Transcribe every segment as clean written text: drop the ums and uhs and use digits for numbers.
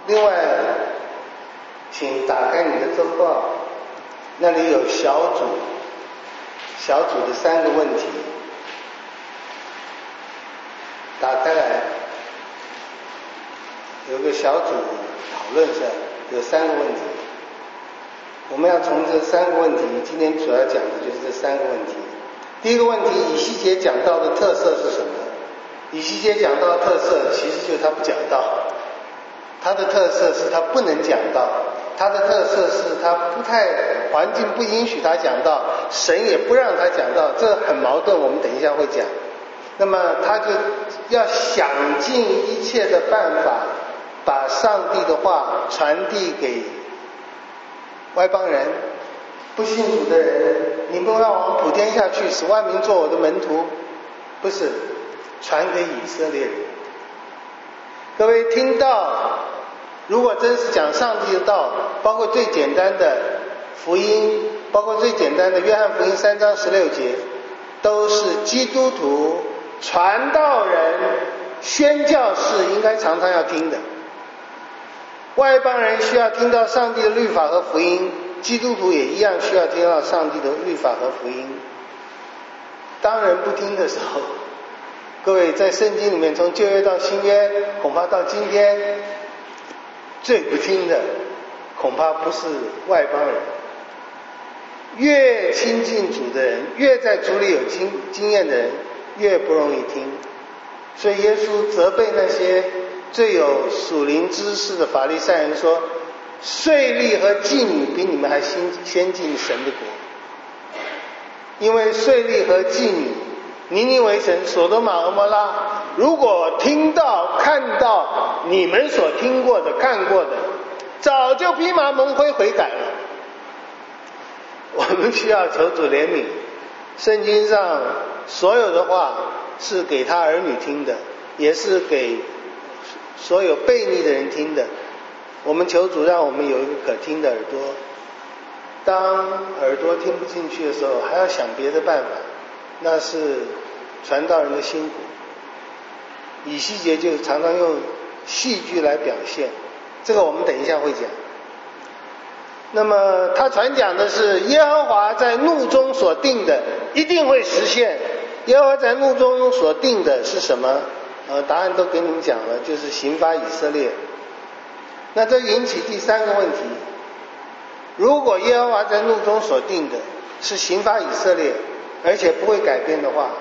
另外，请打开你的周报，那里有小组的3个问题，打开来，有个小组讨论上有3个问题，我们要从这3个问题，今天主要讲的就是这3个问题。第一个问题，以西结讲道的特色是什么？以西结讲道的特色其实就是他不讲道，他的特色是他不能讲道，他的特色是他环境不允许他讲道，神也不让他讲道，这很矛盾，我们等一下会讲。那么他就要想尽一切的办法，把上帝的话传递给外邦人，不信主的人，你不让我普天下去，使万民做我的门徒，不是传给以色列人。各位听到，如果真是讲上帝的道，包括最简单的福音，包括最简单的约翰福音3章16节，都是基督徒、传道人、宣教士应该常常要听的。外邦人需要听到上帝的律法和福音，基督徒也一样需要听到上帝的律法和福音。当人不听的时候，各位在圣经里面从旧约到新约，恐怕到今天最不听的恐怕不是外邦人，越亲近主的人，越在主里有经验的人，越不容易听。所以耶稣责备那些最有属灵知识的法利赛人说，税吏和妓女比你们还先进神的国。因为税吏和妓女，尼尼微城、所多玛、蛾摩拉，如果听到看到你们所听过的看过的，早就披麻蒙灰悔改了。我们需要求主怜悯，圣经上所有的话是给他儿女听的，也是给所有悖逆的人听的。我们求主让我们有一个可听的耳朵，当耳朵听不进去的时候，还要想别的办法，那是传道人的辛苦。以西结就常常用戏剧来表现，这个我们等一下会讲。那么他传讲的是耶和华在怒中所定的一定会实现。耶和华在怒中所定的是什么？答案都给你们讲了，就是刑罚以色列。那这引起第3个问题，如果耶和华在怒中所定的是刑罚以色列，而且不会改变的话，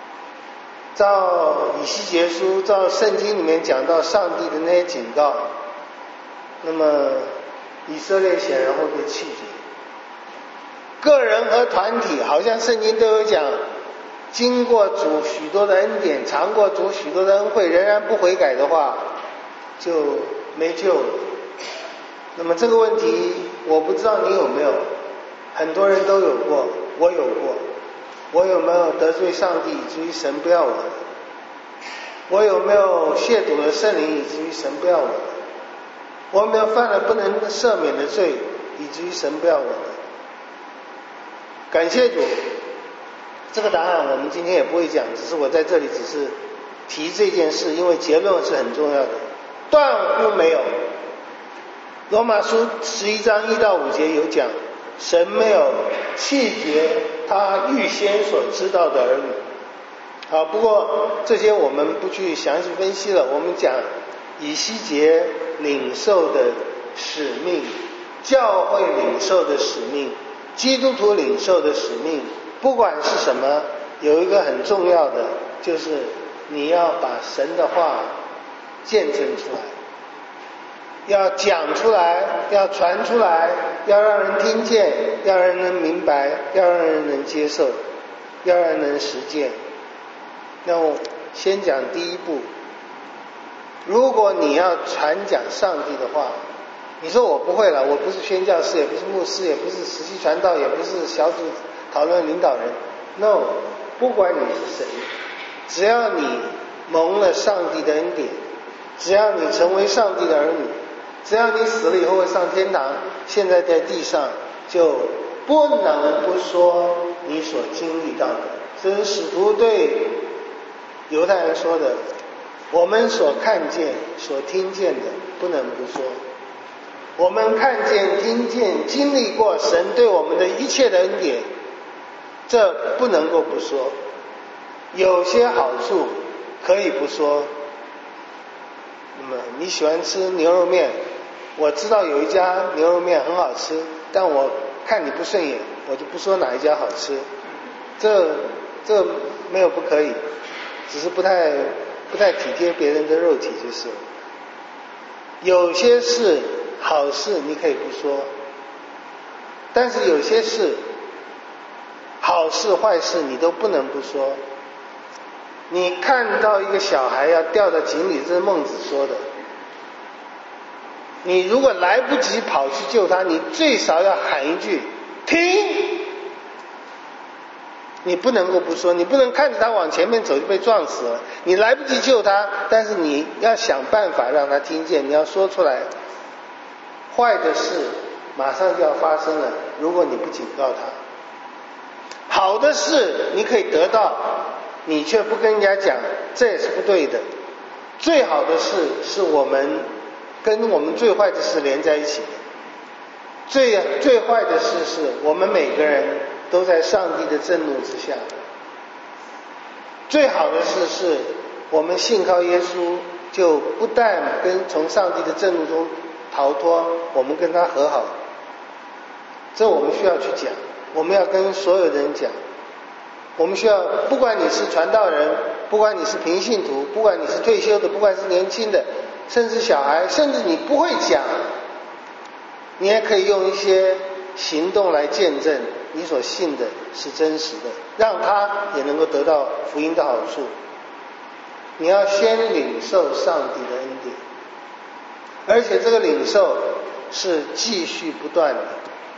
照以西结书，照圣经里面讲到上帝的那些警告，那么以色列显然会被弃绝。个人和团体好像圣经都有讲，经过主许多的恩典，尝过主许多的恩惠，仍然不悔改的话，就没救了。那么这个问题我不知道你有没有，很多人都有过，我有过。我有没有得罪上帝以至于神不要我？我有没有亵渎了圣灵以至于神不要我？我有没有犯了不能赦免的罪以至于神不要我？感谢主，这个答案我们今天也不会讲，只是我在这里只是提这件事，因为结论是很重要的，断乎没有。罗马书11章1到5节有讲，神没有弃绝他预先所知道的儿女。好，不过这些我们不去详细分析了，我们讲以西结领受的使命，教会领受的使命，基督徒领受的使命，不管是什么，有一个很重要的，就是你要把神的话见证出来，要讲出来，要传出来，要让人听见，要让人能明白，要让人能接受，要让人能实践。那我先讲第一步，如果你要传讲上帝的话，你说我不会了，我不是宣教士，也不是牧师，也不是实习传道，也不是小组讨论领导人。No， 不管你是谁，只要你蒙了上帝的恩典，只要你成为上帝的儿女，只要你死了以后会上天堂，现在在地上就不能不说你所经历到的。这是使徒对犹太人说的， 我们所看见、所听见的，不能不说。我们看见、听见、经历过神对我们的一切的恩典，这不能够不说。有些好处可以不说。那么你喜欢吃牛肉面，我知道有一家牛肉面很好吃，但我看你不顺眼，我就不说哪一家好吃。这没有不可以，只是不太体贴别人的肉体就是了。有些事好事你可以不说，但是有些事好事坏事你都不能不说。你看到一个小孩要掉到井里，这是孟子说的，你如果来不及跑去救他，你最少要喊一句停。你不能够不说，你不能看着他往前面走就被撞死了，你来不及救他，但是你要想办法让他听见，你要说出来。坏的事马上就要发生了，如果你不警告他。好的事你可以得到，你却不跟人家讲，这也是不对的。最好的事是我们跟我们最坏的事连在一起的。最坏的事是我们每个人都在上帝的震怒之下。最好的事是我们信靠耶稣，就不但从上帝的震怒中逃脱，我们跟他和好。这我们需要去讲，我们要跟所有人讲。我们需要，不管你是传道人，不管你是平信徒，不管你是退休的，不管是年轻的，甚至小孩，甚至你不会讲，你也可以用一些行动来见证你所信的是真实的，让他也能够得到福音的好处。你要先领受上帝的恩典，而且这个领受是继续不断的。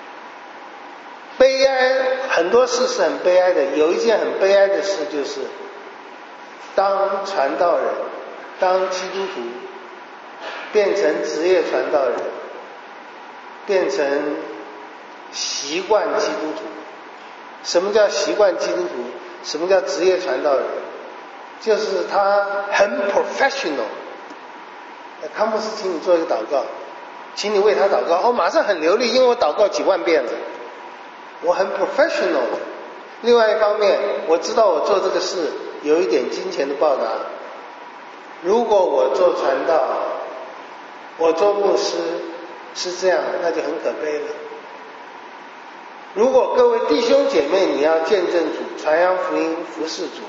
悲哀，很多事是很悲哀的，有一件很悲哀的事就是，当传道人，当基督徒，变成职业传道人，变成习惯基督徒。什么叫习惯基督徒？什么叫职业传道人？就是他很 professional。康牧师请你做一个祷告，请你为他祷告，马上很流利，因为我祷告几万遍了，我很 professional。另外一方面，我知道我做这个事有一点金钱的报答。如果我做传道，我做牧师是这样，那就很可悲了。如果各位弟兄姐妹你要见证主、传扬福音、服侍主，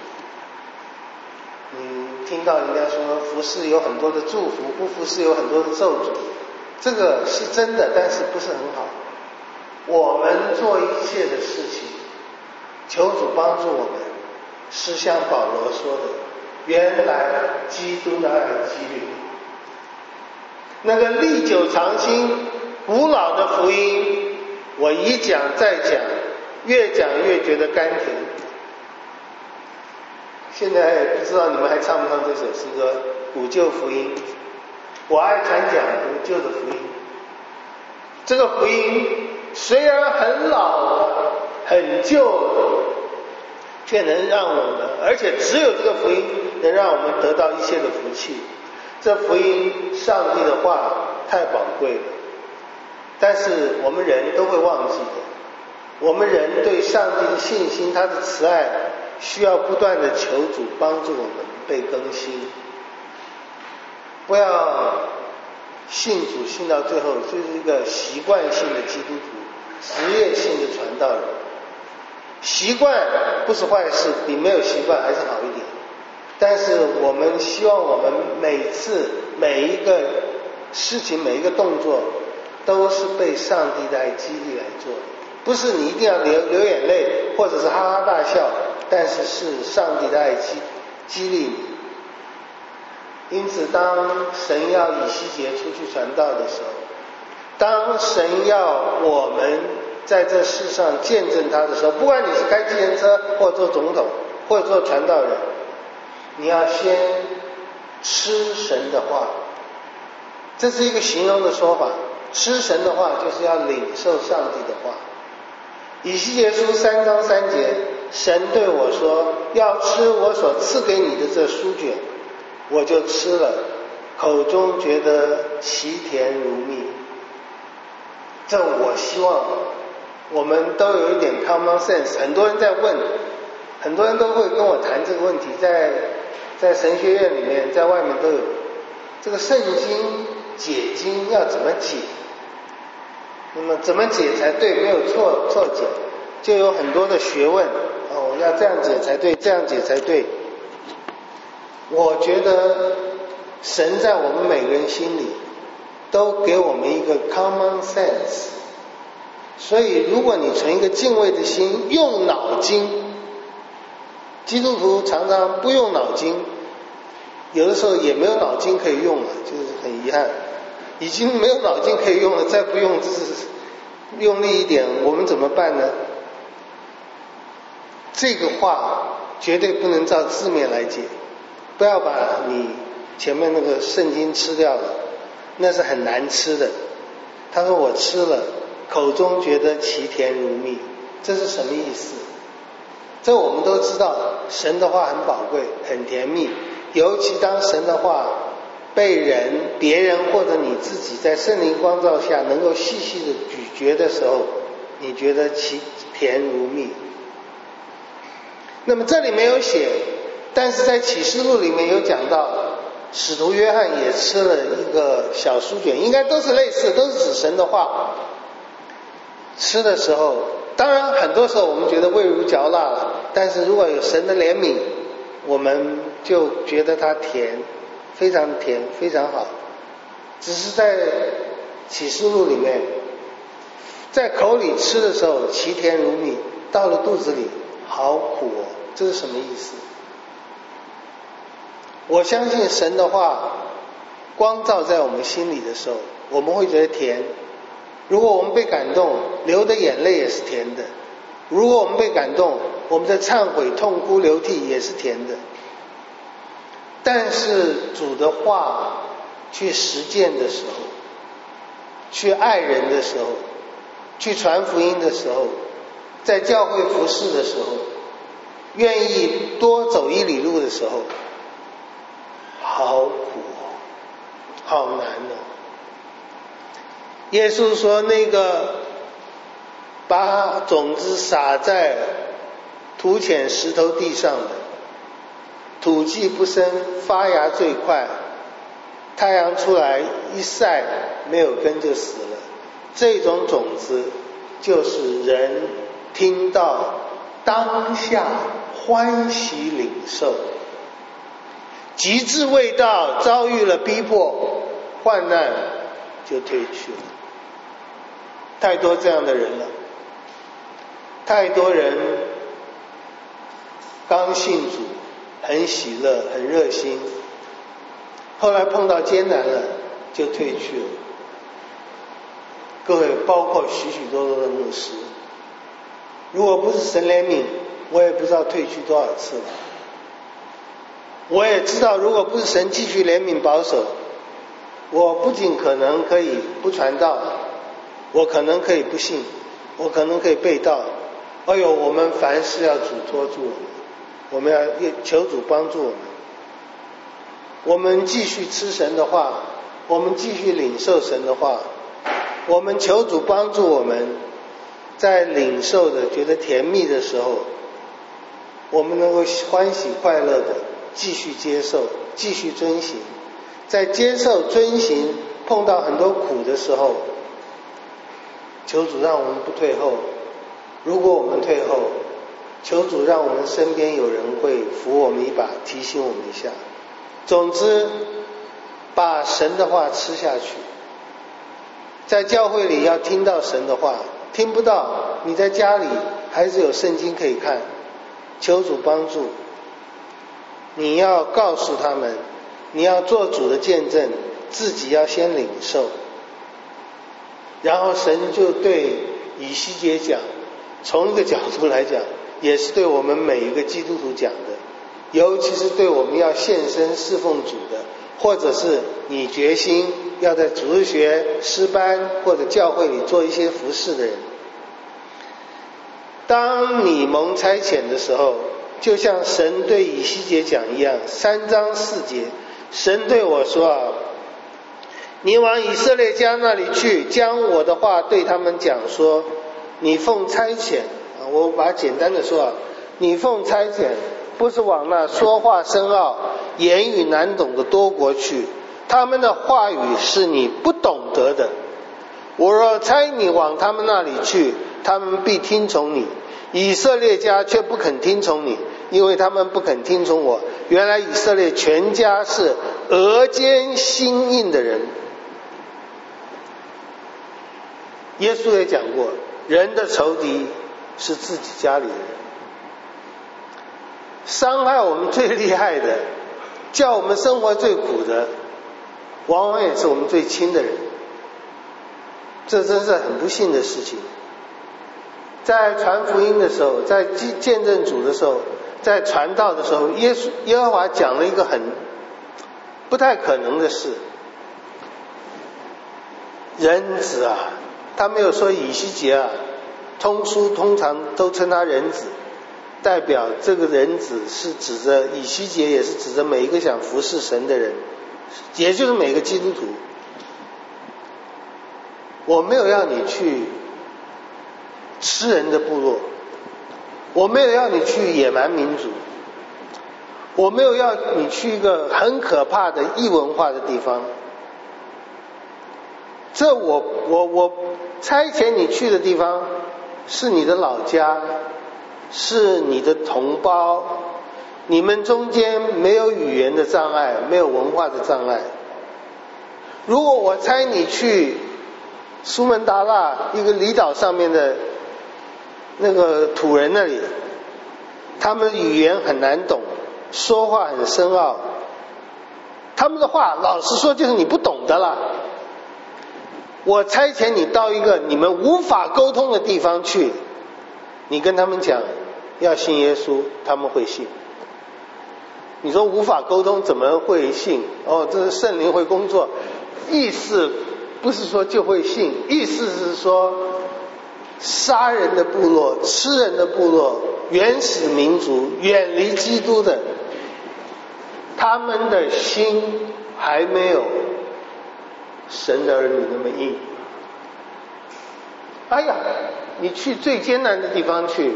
你听到人家说服侍有很多的祝福，不服侍有很多的咒诅，这个是真的，但是不是很好。我们做一切的事情，求主帮助我们，是像保罗说的，原来基督的爱激励，那个历久常新、古老的福音，我一讲再讲，越讲越觉得甘甜。现在不知道你们还唱不唱这首诗歌《古旧福音》，我爱传讲古旧的福音。这个福音虽然很老很旧，却能让我们，而且只有这个福音能让我们得到一切的福气。这福音上帝的话太宝贵了，但是我们人都会忘记的。我们人对上帝的信心，他的慈爱，需要不断的求主帮助我们被更新。不要信主信到最后就是一个习惯性的基督徒，职业性的传道人。习惯不是坏事，比没有习惯还是好一点。但是我们希望我们每次每一个事情每一个动作都是被上帝的爱激励来做的，不是你一定要流眼泪或者是哈哈大笑，但是是上帝的爱激励你。因此当神要以西结出去传道的时候，当神要我们在这世上见证他的时候，不管你是开计程车或做总统或者做传道人，你要先吃神的话。这是一个形容的说法，吃神的话就是要领受上帝的话。以西结书3章3节，神对我说，要吃我所赐给你的这书卷， 我就吃了，口中觉得其甜如蜜。这我希望我们都有一点 common sense。很多人在问，很多人都会跟我谈这个问题，在神学院里面，在外面都有。这个圣经解经要怎么解？那么怎么解才对？没有错解，就有很多的学问。我要这样解才对，这样解才对。我觉得神在我们每个人心里都给我们一个 common sense， 所以如果你存一个敬畏的心，用脑筋，基督徒常常不用脑筋，有的时候也没有脑筋可以用了，就是很遗憾，已经没有脑筋可以用了，再不用就是用力一点，我们怎么办呢？这个话绝对不能照字面来解，不要把你前面那个圣经吃掉了，那是很难吃的。他说我吃了，口中觉得其甜如蜜，这是什么意思？这我们都知道，神的话很宝贵，很甜蜜，尤其当神的话被别人或者你自己在圣灵光照下能够细细的咀嚼的时候，你觉得其甜如蜜。那么这里没有写，但是在启示录里面有讲到，使徒约翰也吃了一个小书卷，应该都是类似，都是指神的话。吃的时候，当然很多时候我们觉得味如嚼蜡了，但是如果有神的怜悯，我们就觉得它甜，非常甜，非常好。只是在启示录里面，在口里吃的时候其甜如蜜，到了肚子里好苦哦，这是什么意思？我相信神的话光照在我们心里的时候，我们会觉得甜。如果我们被感动，流的眼泪也是甜的。如果我们被感动，我们的忏悔、痛哭、流涕也是甜的。但是主的话去实践的时候，去爱人的时候，去传福音的时候，在教会服事的时候，愿意多走1里路的时候，好苦哦，好难哦。耶稣说，那个把种子撒在土浅石头地上的，土气不深，发芽最快，太阳出来一晒，没有根就死了。这种种子就是人听到当下欢喜领受，极致未到，遭遇了逼迫患难就退去了。太多这样的人了，太多人刚信主很喜乐很热心，后来碰到艰难了就退去了。各位，包括许许多多的牧师，如果不是神怜悯，我也不知道退去多少次了。我也知道，如果不是神继续怜悯保守，我不仅可能可以不传道，我可能可以不信，我可能可以背道。哎呦，我们凡事要主托住我们要求主帮助我们。我们继续吃神的话，我们继续领受神的话，我们求主帮助我们，在领受的觉得甜蜜的时候，我们能够欢喜快乐的继续接受，继续遵行。在接受遵行碰到很多苦的时候，求主让我们不退后。如果我们退后，求主让我们身边有人会扶我们一把，提醒我们一下。总之，把神的话吃下去。在教会里要听到神的话，听不到，你在家里还是有圣经可以看，求主帮助。你要告诉他们，你要做主的见证，自己要先领受。然后神就对以西结讲，从一个角度来讲，也是对我们每一个基督徒讲的，尤其是对我们要献身侍奉主的，或者是你决心要在主日学诗班或者教会里做一些服事的人。当你蒙差遣的时候，就像神对以西结讲一样，3章4节， 神对我说你往以色列家那里去，将我的话对他们讲说，你奉差遣，我把它简单的说你奉差遣不是往那说话深奥、言语难懂的多国去，他们的话语是你不懂得的。我若差你往他们那里去，他们必听从你。以色列家却不肯听从你，因为他们不肯听从我。原来以色列全家是额间心硬的人。耶稣也讲过，人的仇敌是自己家里的人。伤害我们最厉害的，叫我们生活最苦的，往往也是我们最亲的人。这真是很不幸的事情。在传福音的时候，在见证主的时候，在传道的时候，耶和华讲了一个很不太可能的事。人子啊，他没有说以西结啊，通书通常都称他人子，代表这个人子是指着以西结，也是指着每一个想服侍神的人，也就是每个基督徒。我没有要你去吃人的部落，我没有要你去野蛮民族，我没有要你去一个很可怕的异文化的地方。这我差遣你去的地方是你的老家，是你的同胞，你们中间没有语言的障碍，没有文化的障碍。如果我差你去苏门答腊一个离岛上面的那个土人那里，他们语言很难懂，说话很深奥，他们的话老实说就是你不懂的了。我差遣你到一个你们无法沟通的地方去，你跟他们讲要信耶稣，他们会信。你说无法沟通怎么会信？这是圣灵会工作，意思不是说就会信，意思是说杀人的部落、吃人的部落、原始民族、远离基督的，他们的心还没有神的儿女那么硬。哎呀，你去最艰难的地方去，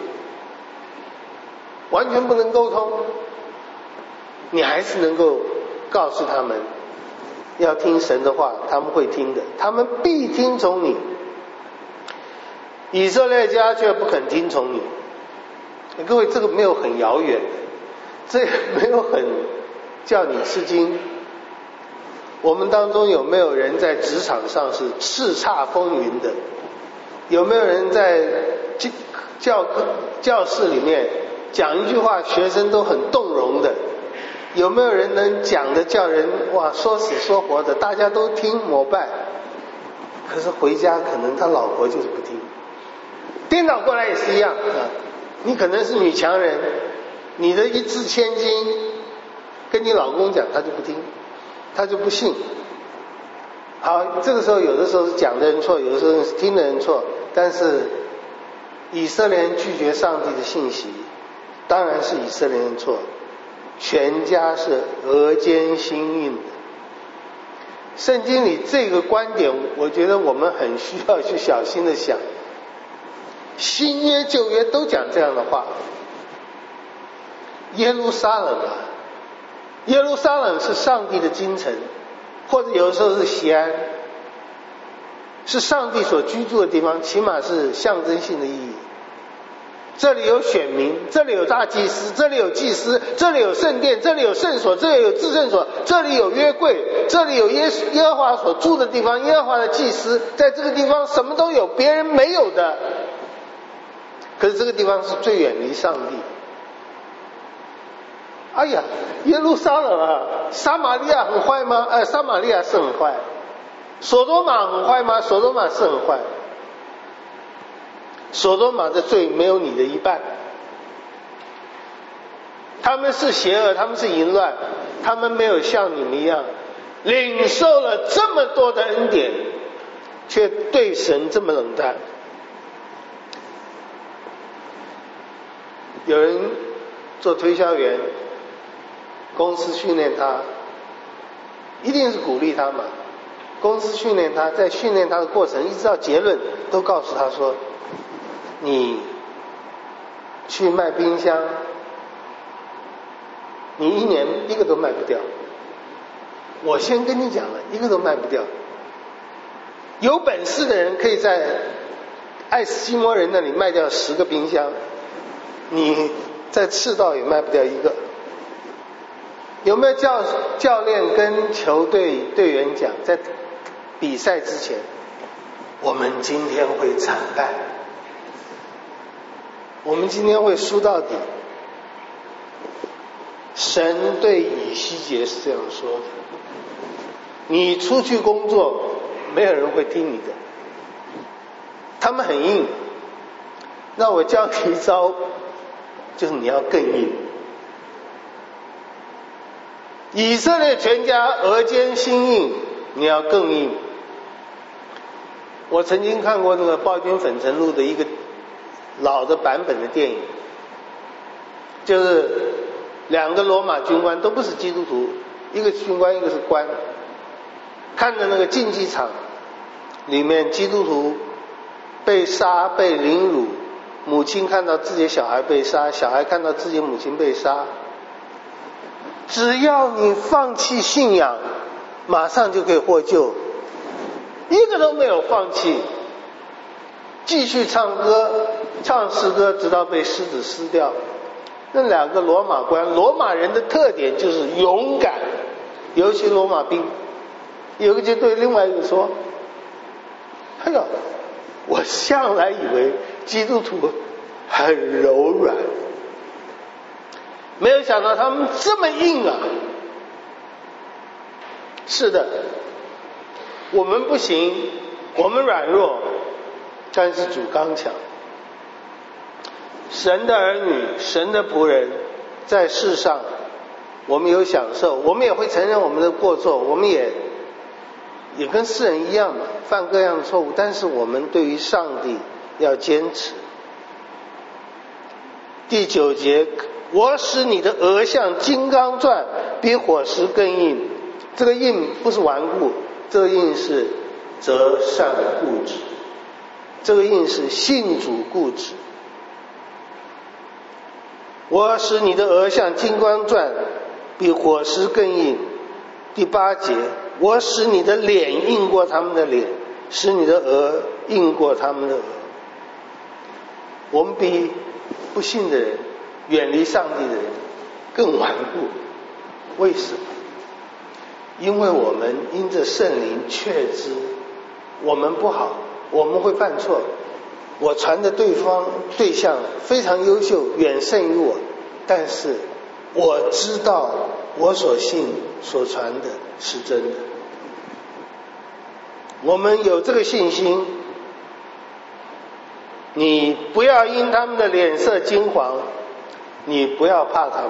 完全不能沟通，你还是能够告诉他们要听神的话，他们会听的，他们必听从你。以色列家却不肯听从你。各位，这个没有很遥远，这也没有很叫你吃惊。我们当中有没有人在职场上是叱咤风云的？有没有人在教室里面讲一句话，学生都很动容的？有没有人能讲的叫人说死说活的，大家都听膜拜？可是回家可能他老婆就是不听。颠倒过来也是一样啊，你可能是女强人，你的一掷千金跟你老公讲，他就不听，他就不信。好，这个时候有的时候是讲的人错，有的时候是听的人错，但是以色列人拒绝上帝的信息，当然是以色列人错，全家是额间心硬的。圣经里这个观点，我觉得我们很需要去小心的想。新约旧约都讲这样的话。耶路撒冷啊，耶路撒冷是上帝的京城，或者有的时候是西安，是上帝所居住的地方，起码是象征性的意义。这里有选民，这里有大祭司，这里有祭司，这里有圣殿，这里有圣所，这里有至圣所，这里有约柜，这里有耶和华所住的地方，耶和华的祭司，在这个地方什么都有，别人没有的。可是这个地方是最远离上帝。哎呀，耶路撒冷啊，撒玛利亚很坏吗？撒玛利亚是很坏。所多玛很坏吗？所多玛是很坏。所多玛的罪没有你的一半。他们是邪恶，他们是淫乱，他们没有像你们一样领受了这么多的恩典，却对神这么冷淡。有人做推销员，公司训练他， 一定是鼓励他嘛。公司训练他，在训练他的过程，一直到结论，都告诉他说：你去卖冰箱，你1年一个都卖不掉。我先跟你讲了，一个都卖不掉。有本事的人可以在爱斯基摩人那里卖掉10个冰箱，你在赤道也卖不掉一个。有没有教练跟球队队员讲，在比赛之前，我们今天会惨败，我们今天会输到底？神对以西结是这样说的：你出去工作，没有人会听你的，他们很硬，那我教你一招，就是你要更硬。以色列全家额间心硬，你要更硬。我曾经看过那个暴君粉尘录的一个老的版本的电影，就是2个罗马军官都不是基督徒，一个军官一个是官，看着那个竞技场里面基督徒被杀被凌辱，母亲看到自己的小孩被杀，小孩看到自己母亲被杀，只要你放弃信仰，马上就可以获救。一个都没有放弃，继续唱歌唱诗歌，直到被狮子撕掉。那2个罗马官，罗马人的特点就是勇敢，尤其罗马兵。有一个就对另外一个说：哎呀，我向来以为基督徒很柔软，没有想到他们这么硬啊。是的，我们不行，我们软弱，但是主刚强。神的儿女，神的仆人，在世上我们有享受，我们也会承认我们的过错，我们也跟世人一样嘛，犯各样的错误，但是我们对于上帝要坚持。第9节，我使你的额像金刚钻，比火石更硬。这个硬不是顽固，这个硬是择善固执，这个硬是信主固执。我使你的额像金刚钻，比火石更硬。第8节，我使你的脸硬过他们的脸，使你的额硬过他们的额。我们比不信的人，远离上帝的人更顽固。为什么？因为我们因着圣灵确知我们不好，我们会犯错。我传的对象非常优秀，远胜于我，但是我知道我所信所传的是真的。我们有这个信心，你不要因他们的脸色金黄，你不要怕他们。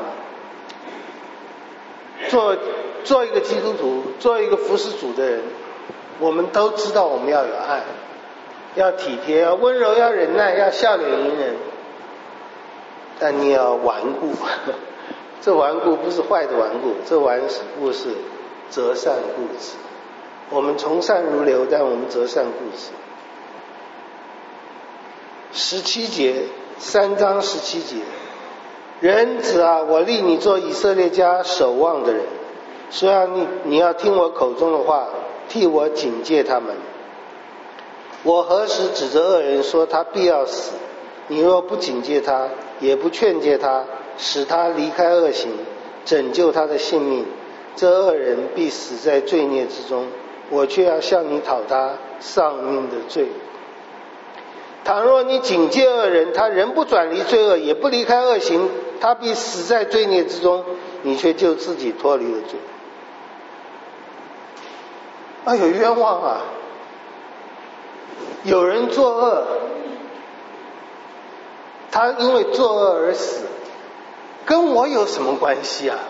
做一个基督徒，做一个服侍主的人，我们都知道我们要有爱，要体贴，要温柔，要忍耐，要笑脸迎人，但你要顽固。这顽固不是坏的顽固，这顽固是择善固执。我们从善如流，但我们择善固执。17节，3章17节，人子啊，我立你做以色列家守望的人，虽然你要听我口中的话，替我警戒他们。我何时指着恶人说他必要死？你若不警戒他，也不劝诫他，使他离开恶行，拯救他的性命，这恶人必死在罪孽之中，我却要向你讨他丧命的罪。倘若你警戒恶人，他仍不转离罪恶，也不离开恶行，他必死在罪孽之中，你却救自己脱离了罪。哎呦，冤枉啊！有人作恶，他因为作恶而死，跟我有什么关系啊？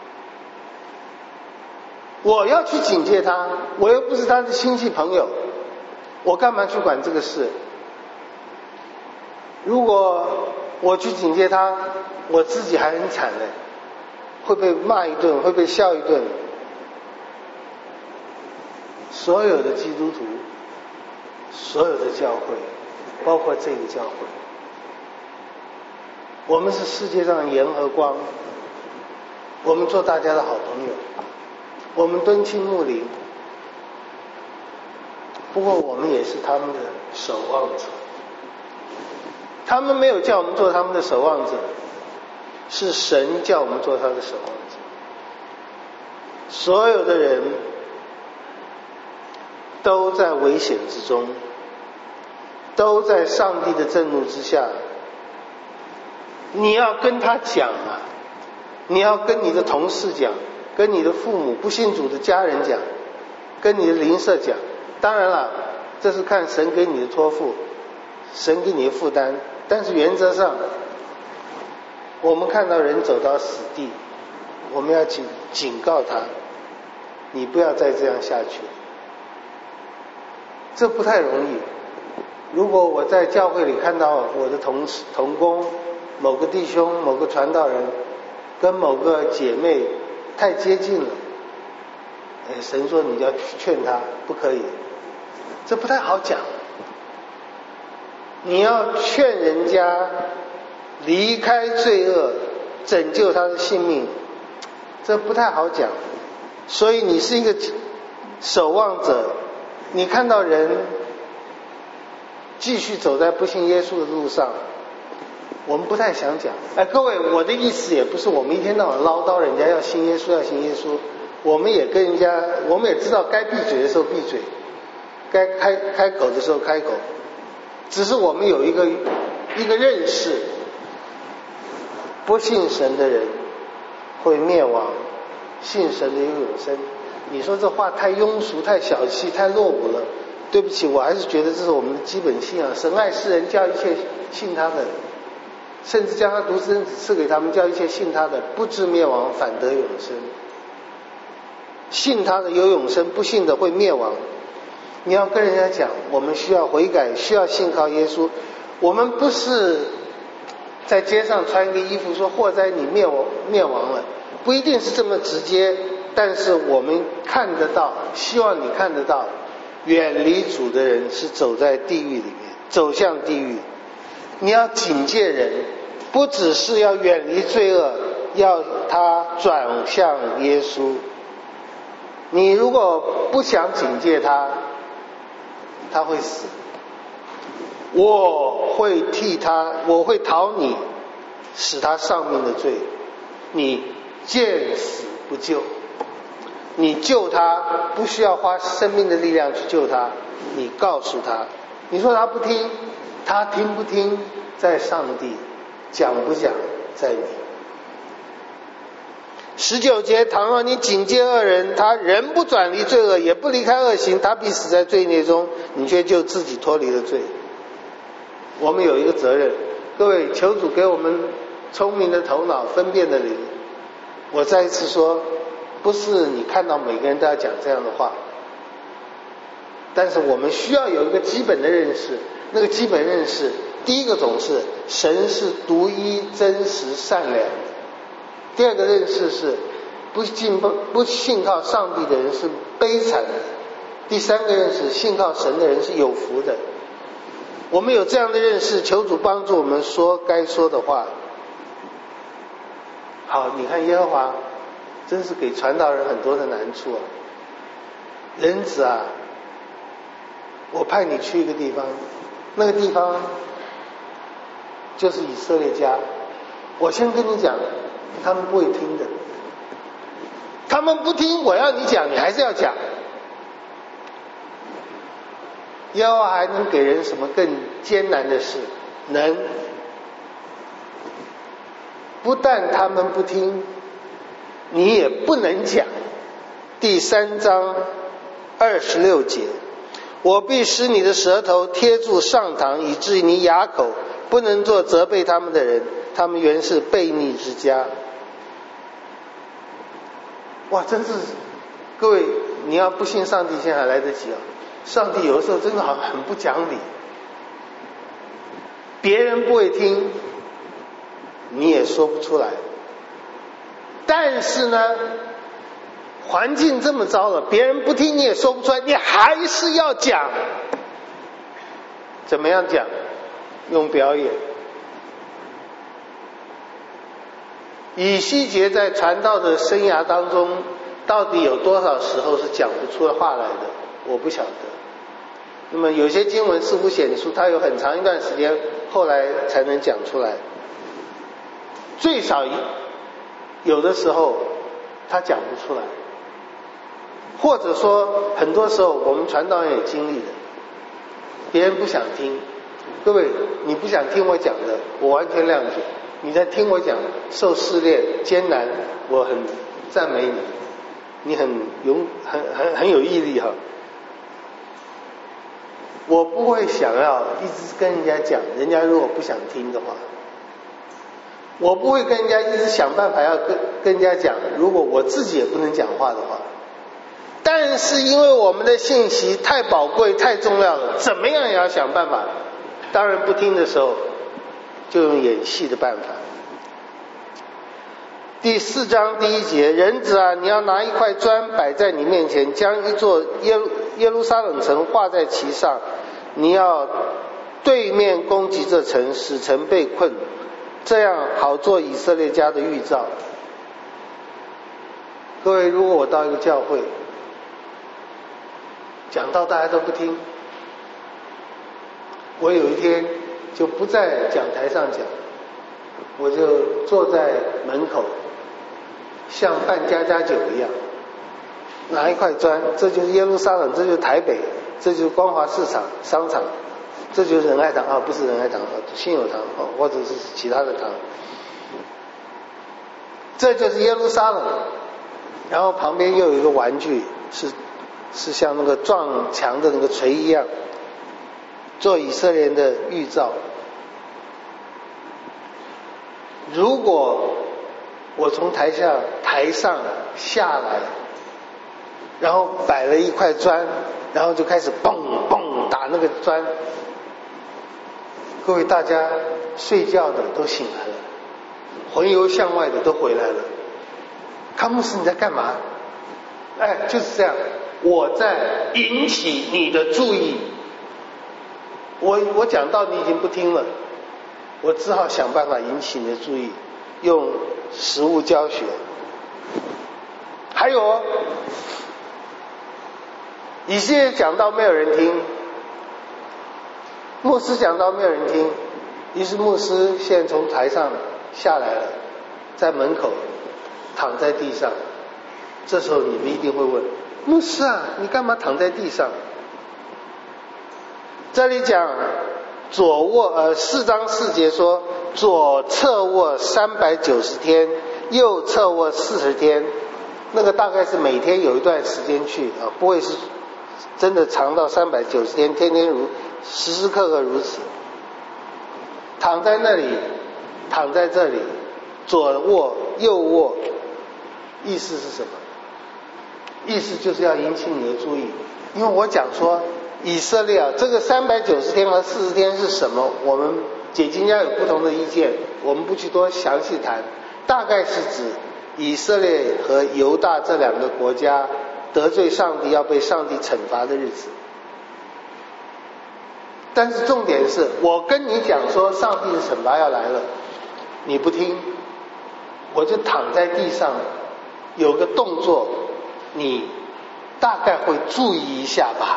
我要去警戒他，我又不是他的亲戚朋友，我干嘛去管这个事？如果我去警戒他，我自己还很惨嘞，会被骂一顿，会被笑一顿。 所有的基督徒，所有的教会，包括这个教会，我们是世界上的盐和光，我们做大家的好朋友，我们敦亲睦邻，不过我们也是他们的守望者。他们没有叫我们做他们的守望者，是神叫我们做他的守望者。所有的人都在危险之中，都在上帝的震怒之下。你要跟他讲啊，你要跟你的同事讲，跟你的父母不信主的家人讲，跟你的邻舍讲。当然了，这是看神给你的托付，神给你的负担。但是原则上，我们看到人走到死地，我们要警告他，你不要再这样下去了。这不太容易。如果我在教会里看到我的同工、某个弟兄、某个传道人跟某个姐妹太接近了，神说你要劝他，不可以，这不太好讲。你要劝人家离开罪恶，拯救他的性命，这不太好讲。所以你是一个守望者，你看到人继续走在不信耶稣的路上，我们不太想讲。各位，我的意思也不是我们一天到晚唠叨人家要信耶稣，要信耶稣。我们也跟人家，我们也知道该闭嘴的时候闭嘴，该开口的时候开口。只是我们有一个认识，不信神的人会灭亡，信神的有永生。你说这话太庸俗、太小气、太落伍了。对不起，我还是觉得这是我们的基本信仰。神爱世人，叫一切信他的，甚至将他独生子赐给他们，叫一切信他的不至灭亡，反得永生。信他的有永生，不信的会灭亡。你要跟人家讲，我们需要悔改，需要信靠耶稣。我们不是在街上穿一个衣服说祸灾你灭亡了，不一定是这么直接，但是我们看得到，希望你看得到，远离主的人是走在地狱里面，走向地狱。你要警戒人，不只是要远离罪恶，要他转向耶稣。你如果不想警戒他，他会死。我会讨你，使他丧命的罪。你见死不救，你救他不需要花生命的力量去救他，你告诉他，你说他不听，他听不听在上帝，讲不讲在你。19节，倘若你警戒恶人，他仍不转离罪恶，也不离开恶行，他必死在罪孽中，你却就自己脱离了罪。我们有一个责任，各位，求主给我们聪明的头脑，分辨的灵。我再一次说，不是你看到每个人都要讲这样的话，但是我们需要有一个基本的认识。那个基本认识，第一个总是神是独一、真实、善良的。第二个认识是不信靠上帝的人是悲惨的。第三个认识，信靠神的人是有福的。我们有这样的认识，求主帮助我们说该说的话。好，你看耶和华真是给传道人很多的难处啊。人子啊，我派你去一个地方，那个地方就是以色列家。我先跟你讲，他们不会听的，他们不听，我要你讲，你还是要讲。耶和华还能给人什么更艰难的事？能。不但他们不听，你也不能讲。第3章26节，我必使你的舌头贴住上膛，以致你哑口，不能做责备他们的人，他们原是悖逆之家。哇，真是，各位，你要不信上帝现在还来得及啊！上帝有的时候真的很不讲理，别人不会听，你也说不出来。但是呢， 环境这么糟了，别人不听你也说不出来，你还是要讲。怎么样讲？用表演。以西结在传道的生涯当中，到底有多少时候是讲不出话来的，我不晓得。那么有些经文似乎显出他有很长一段时间后来才能讲出来，最少有的时候他讲不出来，或者说很多时候我们传道人也经历的，别人不想听。各位，你不想听我讲的，我完全谅解。你在听我讲受试炼艰难，我很赞美你，你很有毅力哈。我不会想要一直跟人家讲，人家如果不想听的话，我不会跟人家一直想办法要跟人家讲，如果我自己也不能讲话的话。但是因为我们的信息太宝贵太重要了，怎么样也要想办法。当然不听的时候就用演戏的办法。第4章第1节，人子啊，你要拿一块砖摆在你面前，将一座耶路撒冷城画在其上，你要对面攻击这城，使城被困，这样好做以色列家的预兆。各位，如果我到一个教会讲到大家都不听，我有一天就不在讲台上讲，我就坐在门口，像办家家酒一样，拿一块砖，这就是耶路撒冷，这就是台北，这就是光华市场商场，这就是仁爱堂啊，不是仁爱堂，信友堂或者是其他的堂，这就是耶路撒冷。然后旁边又有一个玩具，是像那个撞墙的那个锤一样，做以色列人的预兆。如果我从台上下来，然后摆了一块砖，然后就开始蹦蹦打那个砖，各位大家睡觉的都醒来了，魂游向外的都回来了。康牧师你在干嘛？就是这样，我在引起你的注意。我讲到你已经不听了，我只好想办法引起你的注意，用实物教学。还有以西结讲到没有人听，牧师讲到没有人听，于是牧师现在从台上下来了，在门口躺在地上。这时候你们一定会问，牧师啊，你干嘛躺在地上？这里讲左卧4章4节说，左侧卧390天，右侧卧40天，那个大概是每天有一段时间去啊，不会是真的长到390天，天天时时刻刻如此。躺在那里，躺在这里，左卧右卧，意思是什么？意思就是要引起你的注意。因为我讲说以色列啊，这个390天和40天是什么，我们解经家有不同的意见，我们不去多详细谈。大概是指以色列和犹大这两个国家得罪上帝要被上帝惩罚的日子。但是重点是，我跟你讲说上帝的惩罚要来了，你不听，我就躺在地上有个动作，你大概会注意一下吧。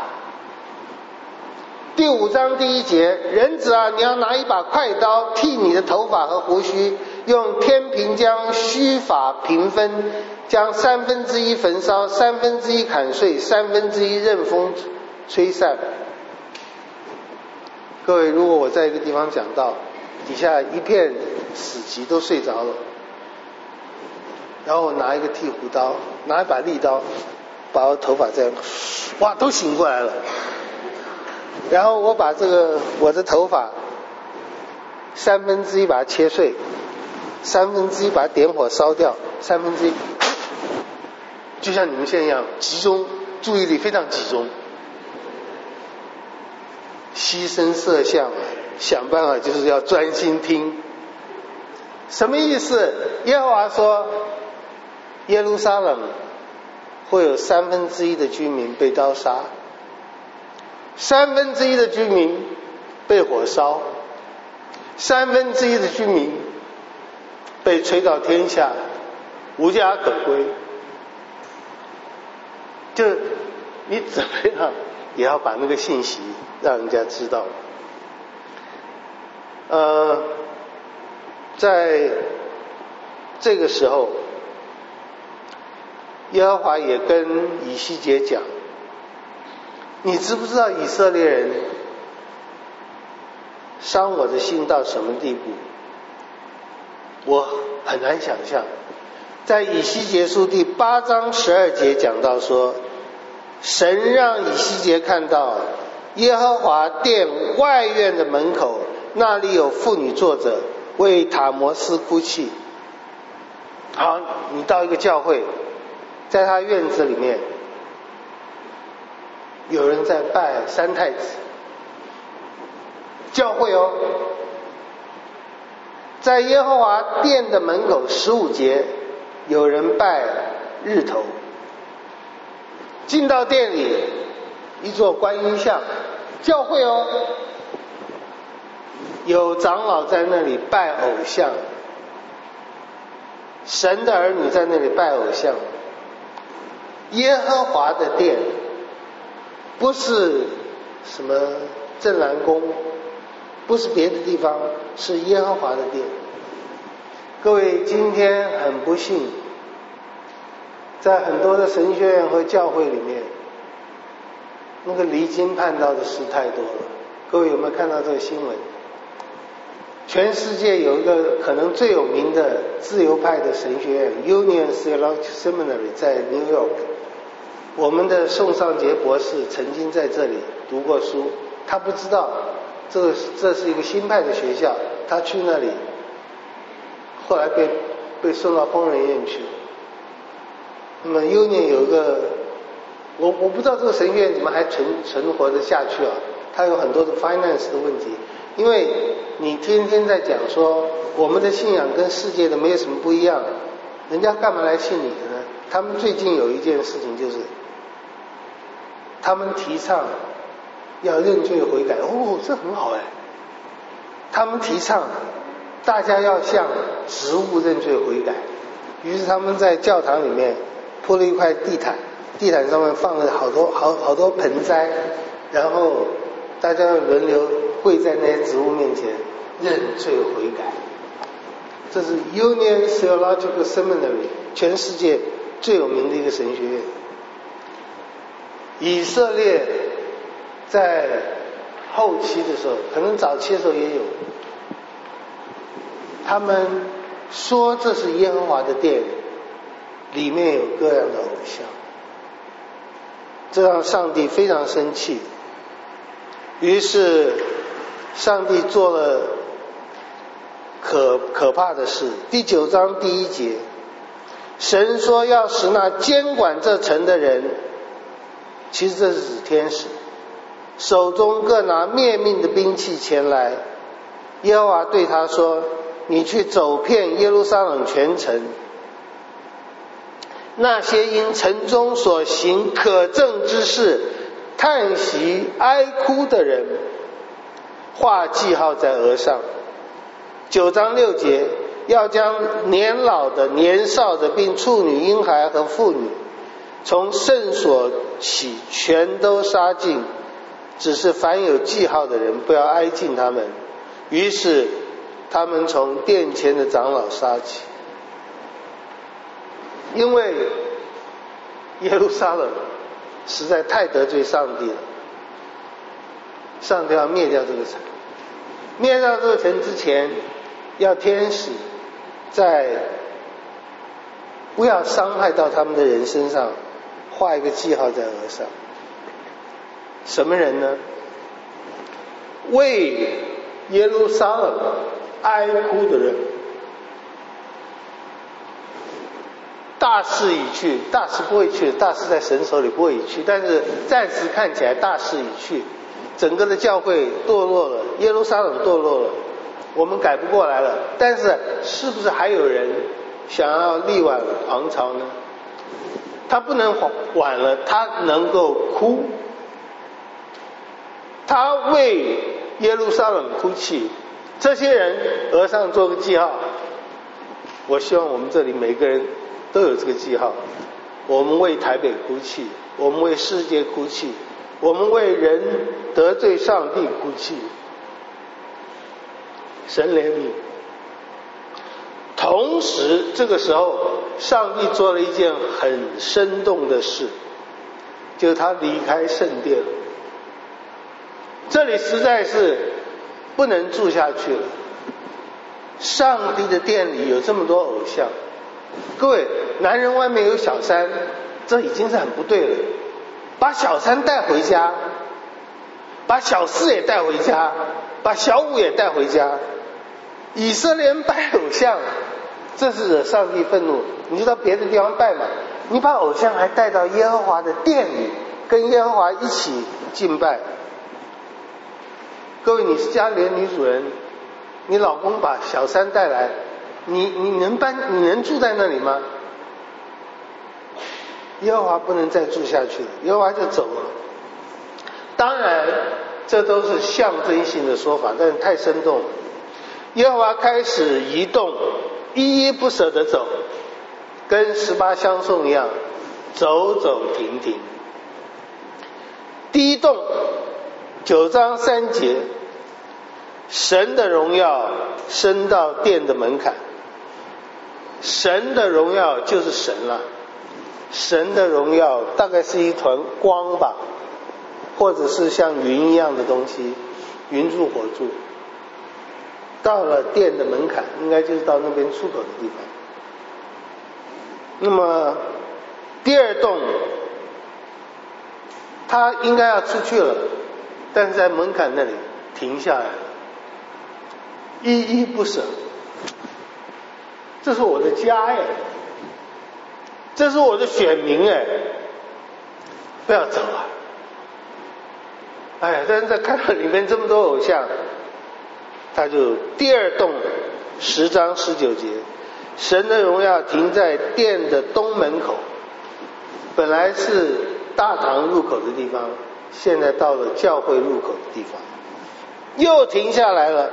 第5章第1节，人子啊，你要拿一把快刀剃你的头发和胡须，用天平将须发平分，将1/3焚烧，1/3砍碎，1/3任风吹散。各位，如果我在一个地方讲到底下一片死寂都睡着了，然后我拿一个剃胡刀，拿一把利刀，把我头发这样，哇，都醒过来了。然后我把我的头发1/3把它切碎，1/3把它点火烧掉，1/3就像你们现在一样集中注意力，非常集中，牺牲色相，想办法就是要专心听。什么意思？耶和华说，耶路撒冷会有1/3的居民被刀杀，1/3的居民被火烧，1/3的居民被吹到天下，无家可归。就你怎么样也要把那个信息让人家知道。在这个时候，耶和华也跟以西结讲，你知不知道以色列人伤我的心到什么地步？我很难想象。在以西结书第8章12节讲到说，神让以西结看到耶和华殿外院的门口，那里有妇女坐着，为塔摩斯哭泣。好，你到一个教会，在他院子里面有人在拜三太子，教会哦，在耶和华殿的门口15节有人拜日头，进到店里一座观音像，教会哦，有长老在那里拜偶像，神的儿女在那里拜偶像。耶和华的殿不是什么正蓝宫，不是别的地方，是耶和华的殿。各位，今天很不幸，在很多的神学院和教会里面，那个离经叛道的事太多了。各位有没有看到这个新闻？全世界有一个可能最有名的自由派的神学院 Union Theological Seminary 在 New York， 我们的宋尚杰博士曾经在这里读过书，他不知道这是一个新派的学校，他去那里后来被送到疯人院去。那么 Union 有一个我不知道这个神学院怎么还存活得下去啊，它有很多的 finance 的问题。因为你天天在讲说我们的信仰跟世界的没有什么不一样，人家干嘛来信你的呢？他们最近有一件事情，就是他们提倡要认罪悔改。哦，这很好哎。他们提倡大家要向植物认罪悔改，于是他们在教堂里面铺了一块地毯，地毯上面放了好多盆栽，然后大家轮流跪在那些植物面前认罪悔改。这是 Union Theological Seminary 全世界最有名的一个神学院。以色列在后期的时候，可能早期的时候也有，他们说这是耶和华的殿，里面有各样的偶像，这让上帝非常生气。于是上帝做了可怕的事。第9章第1节，神说要使那监管这城的人，其实这是指天使，手中各拿灭命的兵器前来。耶和华对他说，你去走遍耶路撒冷全城，那些因城中所行可憎之事叹息哀哭的人，画记号在额上。9章6节，要将年老的、年少的，并处女、婴孩和妇女，从圣所起全都杀尽，只是凡有记号的人不要挨近他们。于是他们从殿前的长老杀起。因为耶路撒冷实在太得罪上帝了，上帝要灭掉这个城。灭掉这个城之前，要天使在不要伤害到他们的人身上画一个记号在额上。什么人呢？为耶路撒冷哀哭的人。大势已去，大势不会去，大势在神手里不会已去，但是暂时看起来大势已去，整个的教会堕落了，耶路撒冷堕落了，我们改不过来了。但是是不是还有人想要力挽狂潮呢？ 他不能晚了，他能够哭，他为耶路撒冷哭泣。这些人额上做个记号，我希望我们这里每个人都有这个记号。我们为台北哭泣，我们为世界哭泣，我们为人得罪上帝哭泣，神怜悯。同时这个时候上帝做了一件很生动的事，就是他离开圣殿了。这里实在是不能住下去了，上帝的殿里有这么多偶像，各位，男人外面有小三，这已经是很不对了。把小三带回家，把小四也带回家，把小五也带回家。以色列人拜偶像，这是惹上帝愤怒。你就到别的地方拜嘛，你把偶像还带到耶和华的殿里，跟耶和华一起敬拜。各位，你是家里的女主人，你老公把小三带来，你能住在那里吗？耶和华不能再住下去了，耶和华就走了。当然这都是象征性的说法，但是太生动了。耶和华开始移动，依依不舍地走，跟18相送一样，走走停停。第一动9章3节，神的荣耀升到殿的门槛。神的荣耀就是神了，神的荣耀大概是一团光吧，或者是像云一样的东西，云柱火柱。到了殿的门槛，应该就是到那边出口的地方。那么第二栋他应该要出去了，但是在门槛那里停下来了，依依不舍。这是我的家耶，这是我的选民耶，不要走啊！哎呀，但是在看到里面这么多偶像，他就第二栋10章19节，神的荣耀停在殿的东门口，本来是大堂入口的地方，现在到了教会入口的地方，又停下来了。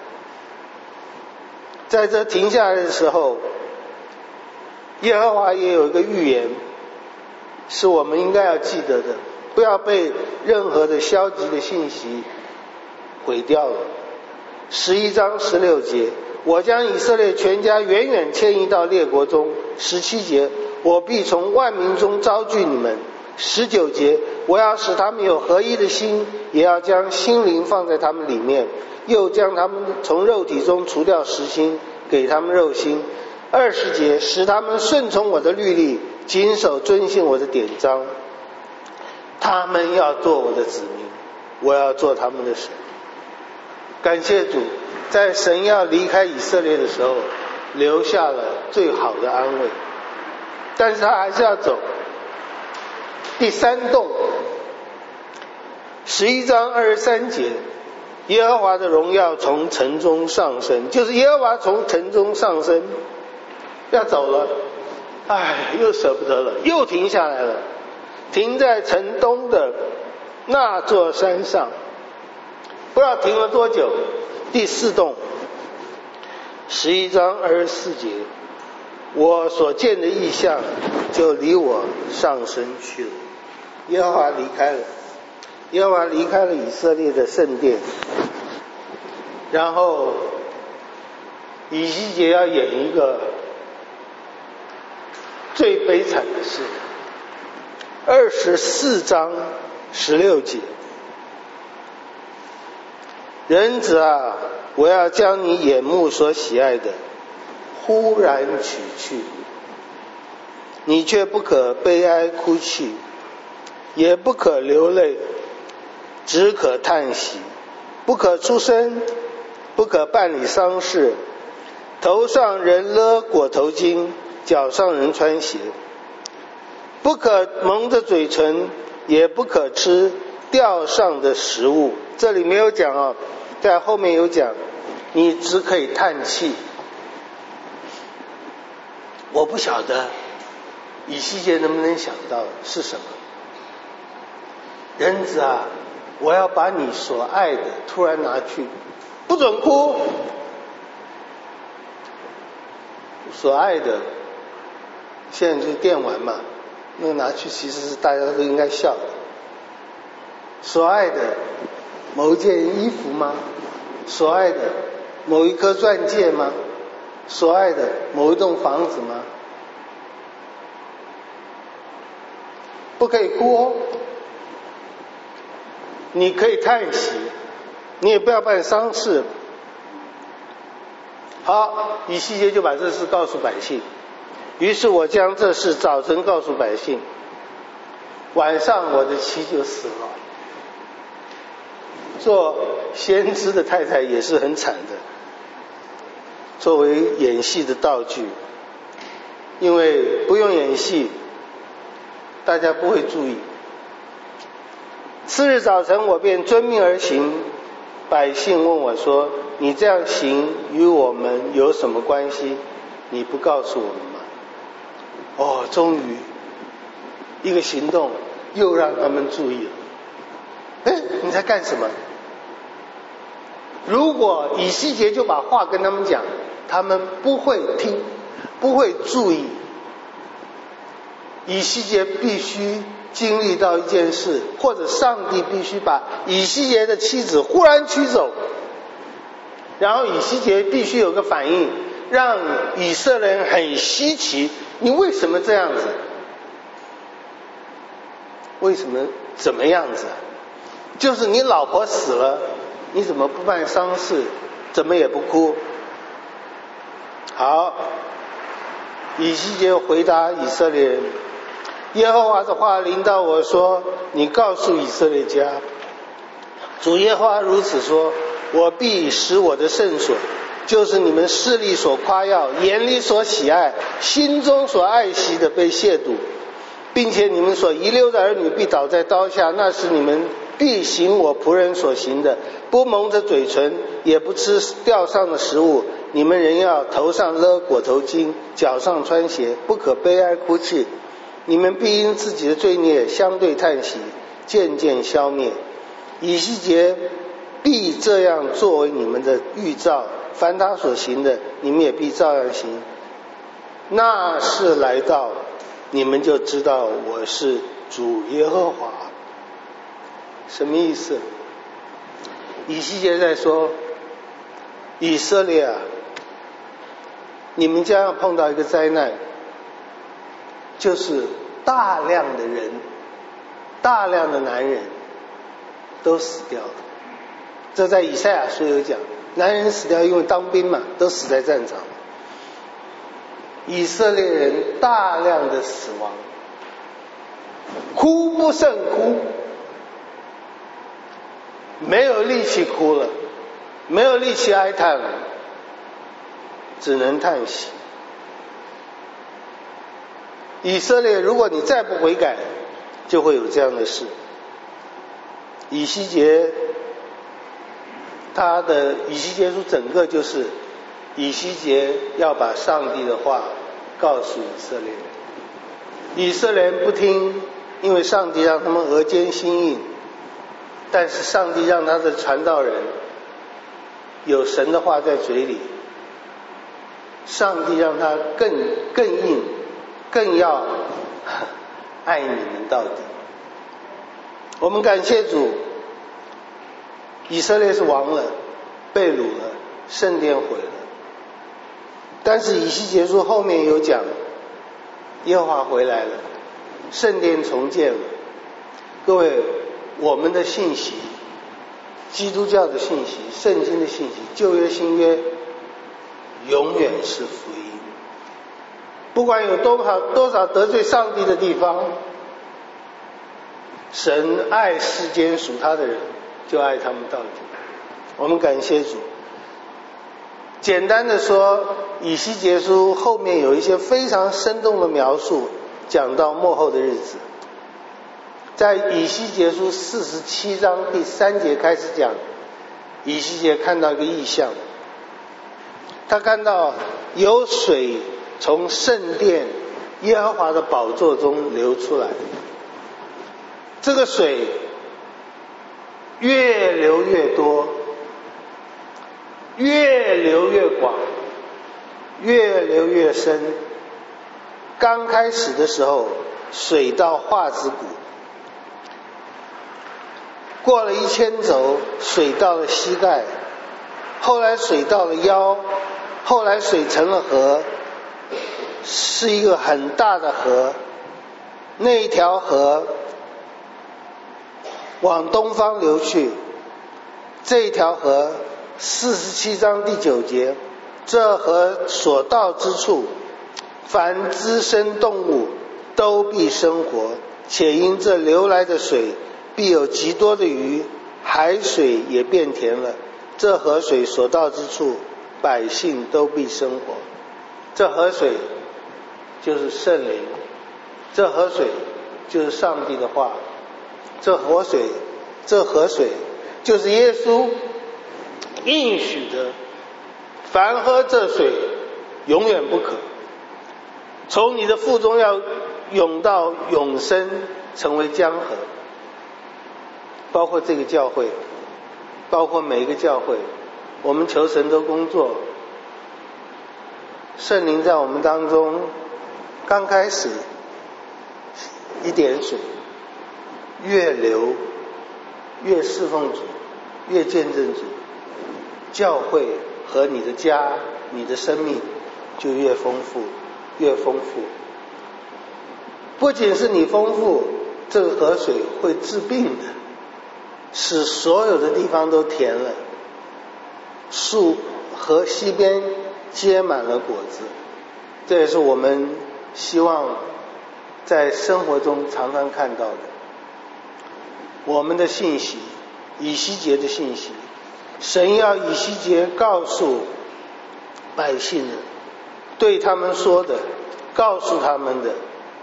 在这停下来的时候，耶和华也有一个预言，是我们应该要记得的，不要被任何的消极的信息毁掉了。11章16节，我将以色列全家远远迁移到列国中。17节，我必从万民中招聚你们。19节，我要使他们有合一的心，也要将心灵放在他们里面，又将他们从肉体中除掉实心，给他们肉心。20节，使他们顺从我的律例，谨守遵行我的典章。他们要做我的子民，我要做他们的神。感谢主，在神要离开以色列的时候，留下了最好的安慰，但是他还是要走。第三动11章23节，耶和华的荣耀从城中上升，就是耶和华从城中上升，要走了，哎，又舍不得了，又停下来了，停在城东的那座山上，不知道停了多久。第四动11章24节，我所见的异象就离我上升去了。耶和华离开了，耶和华离开了以色列的圣殿，然后以西结要演一个最悲惨的事。24章16节，人子啊，我要将你眼目所喜爱的忽然取去，你却不可悲哀哭泣，也不可流泪，只可叹息，不可出声，不可办理丧事，头上人勒裹头巾，脚上人穿鞋，不可蒙着嘴唇，也不可吃吊上的食物。这里没有讲啊，在后面有讲，你只可以叹气。我不晓得以西结能不能想到是什么？人子啊，我要把你所爱的突然拿去，不准哭。所爱的现在就是电玩嘛，那个拿去其实是大家都应该笑的。所爱的某一件衣服吗？所爱的某一颗钻戒吗？所爱的某一栋房子吗？不可以哭哦，你可以叹息，你也不要办丧事。好，以西结就把这事告诉百姓。于是我将这事早晨告诉百姓，晚上我的妻就死了。做先知的太太也是很惨的，作为演戏的道具，因为不用演戏，大家不会注意。次日早晨，我便遵命而行。百姓问我说：“你这样行与我们有什么关系？你不告诉我们吗？”哦，终于一个行动又让他们注意了。哎，你在干什么？如果以西结就把话跟他们讲，他们不会听，不会注意。以西结必须经历到一件事，或者上帝必须把以西结的妻子忽然驱走，然后以西结必须有个反应，让以色列人很稀奇，你为什么这样子？为什么怎么样子？就是你老婆死了，你怎么不办丧事？怎么也不哭？好，以西结回答以色列人，耶和华的话临到我说，你告诉以色列家，主耶和华如此说，我必使我的圣所，就是你们势力所夸耀，眼里所喜爱，心中所爱惜的被亵渎，并且你们所遗留的儿女必倒在刀下，那时你们必行我仆人所行的，不蒙着嘴唇，也不吃吊上的食物，你们仍要头上勒裹头巾，脚上穿鞋，不可悲哀哭泣，你们必因自己的罪孽相对叹息，渐渐消灭。以西结必这样作为你们的预兆，凡他所行的，你们也必照样行。那事来到，你们就知道我是主耶和华。什么意思？以西结在说，以色列啊，你们将要碰到一个灾难，就是大量的人，大量的男人都死掉了。这在以赛亚书有讲，男人死掉因为当兵嘛，都死在战场。以色列人大量的死亡，哭不胜哭，没有力气哭了，没有力气哀叹了，只能叹息。以色列，如果你再不悔改，就会有这样的事。以西结以西结书整个就是以西结要把上帝的话告诉以色列人，以色列人不听，因为上帝让他们额间心硬，但是上帝让他的传道人有神的话在嘴里，上帝让他更硬，更要爱你们到底。我们感谢主，以色列是亡了，被掳了，圣殿毁了，但是以西结书后面有讲，耶和华回来了，圣殿重建了。各位，我们的信息，基督教的信息，圣经的信息，旧约新约永远是福音。不管有多少得罪上帝的地方，神爱世间属他的人，就爱他们到底。我们感谢主。简单的说，以西结书后面有一些非常生动的描述，讲到末后的日子。在以西结书47章第3节开始讲，以西结看到一个异象，他看到有水从圣殿耶和华的宝座中流出来。这个水越流越多，越流越广，越流越深。刚开始的时候，水到胯子骨，过了1000肘，水到了膝盖，后来水到了腰，后来水成了河，是一个很大的河。那一条河往东方流去，这一条河47章第9节，这河所到之处，凡滋生动物都必生活，且因这流来的水必有极多的鱼，海水也变甜了。这河水所到之处，百姓都必生活。这河水就是圣灵，这河水就是上帝的话，这河水就是耶稣应许的，凡喝这水永远不渴，从你的腹中要涌到永生，成为江河。包括这个教会，包括每一个教会，我们求神的工作，圣灵在我们当中刚开始一点水，越流越侍奉主，越见证主，教会和你的家，你的生命就越丰富越丰富。不仅是你丰富，这个河水会治病的，使所有的地方都甜了，树河西边结满了果子。这也是我们希望在生活中常常看到的。我们的信息，以西结的信息，神要以西结告诉百姓的，对他们说的，告诉他们的，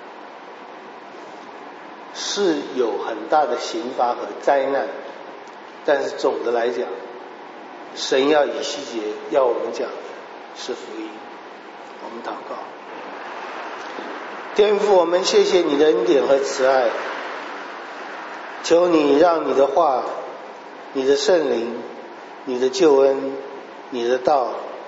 是有很大的刑罚和灾难，但是总的来讲，神要以西结要我们讲的是福音。我们祷告。天父，我们谢谢你的恩典和慈爱，求你让你的话，你的圣灵，你的救恩，你的道，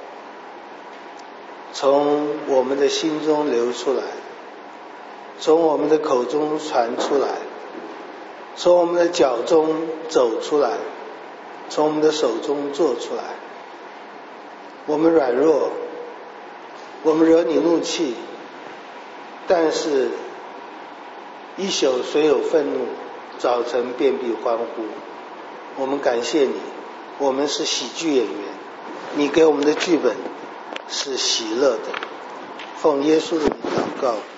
从我们的心中流出来，从我们的口中传出来，从我们的脚中走出来，从我们的手中做出来。我们软弱，我们惹你怒气，但是一宿虽有愤怒，早晨便必欢呼。我们感谢你，我们是喜剧演员，你给我们的剧本是喜乐的。奉耶稣的名祷告。